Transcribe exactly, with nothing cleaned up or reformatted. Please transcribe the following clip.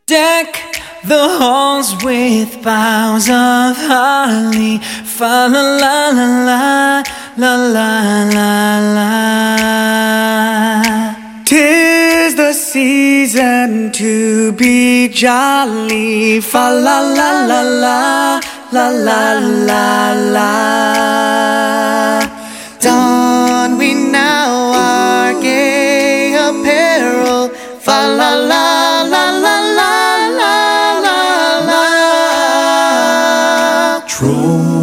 Deck the halls with boughs of holly. Fa la la la la la la la la. 'Tis the season to be jolly. Fa la la la la la la la la. Don we now our gay apparel. Fa la la la la la la la la. Troll